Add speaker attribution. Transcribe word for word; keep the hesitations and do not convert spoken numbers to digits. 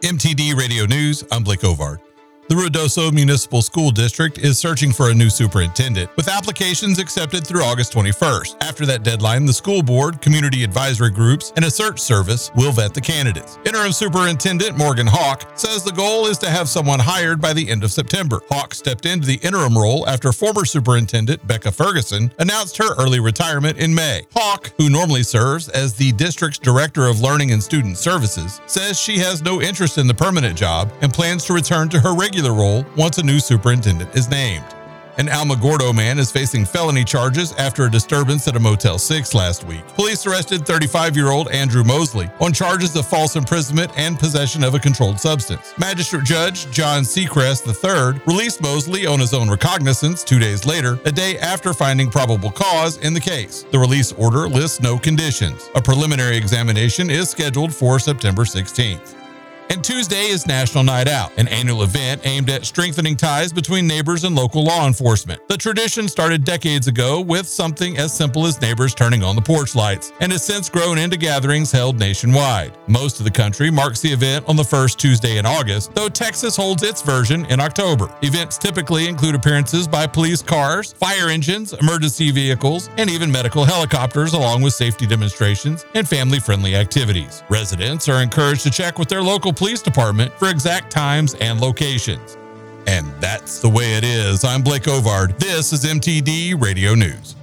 Speaker 1: M T D Radio News, I'm Blake Ovard. The Ruidoso Municipal School District is searching for a new superintendent, with applications accepted through August twenty-first. After that deadline, the school board, community advisory groups, and a search service will vet the candidates. Interim Superintendent Morgan Hawk says the goal is to have someone hired by the end of September. Hawk stepped into the interim role after former Superintendent Becca Ferguson announced her early retirement in May. Hawk, who normally serves as the district's Director of Learning and Student Services, says she has no interest in the permanent job and plans to return to her regular role once a new superintendent is named. An Alamogordo man is facing felony charges after a disturbance at a Motel six last week. Police arrested thirty-five-year-old Andrew Mosley on charges of false imprisonment and possession of a controlled substance. Magistrate Judge John Seacrest the third released Mosley on his own recognizance two days later, a day after finding probable cause in the case. The release order lists no conditions. A preliminary examination is scheduled for September sixteenth. And Tuesday is National Night Out, an annual event aimed at strengthening ties between neighbors and local law enforcement. The tradition started decades ago with something as simple as neighbors turning on the porch lights, and has since grown into gatherings held nationwide. Most of the country marks the event on the first Tuesday in August, though Texas holds its version in October. Events typically include appearances by police cars, fire engines, emergency vehicles, and even medical helicopters, along with safety demonstrations and family-friendly activities. Residents are encouraged to check with their local police department for exact times and locations. And that's the way it is. I'm Blake Ovard. This is M T D Radio News.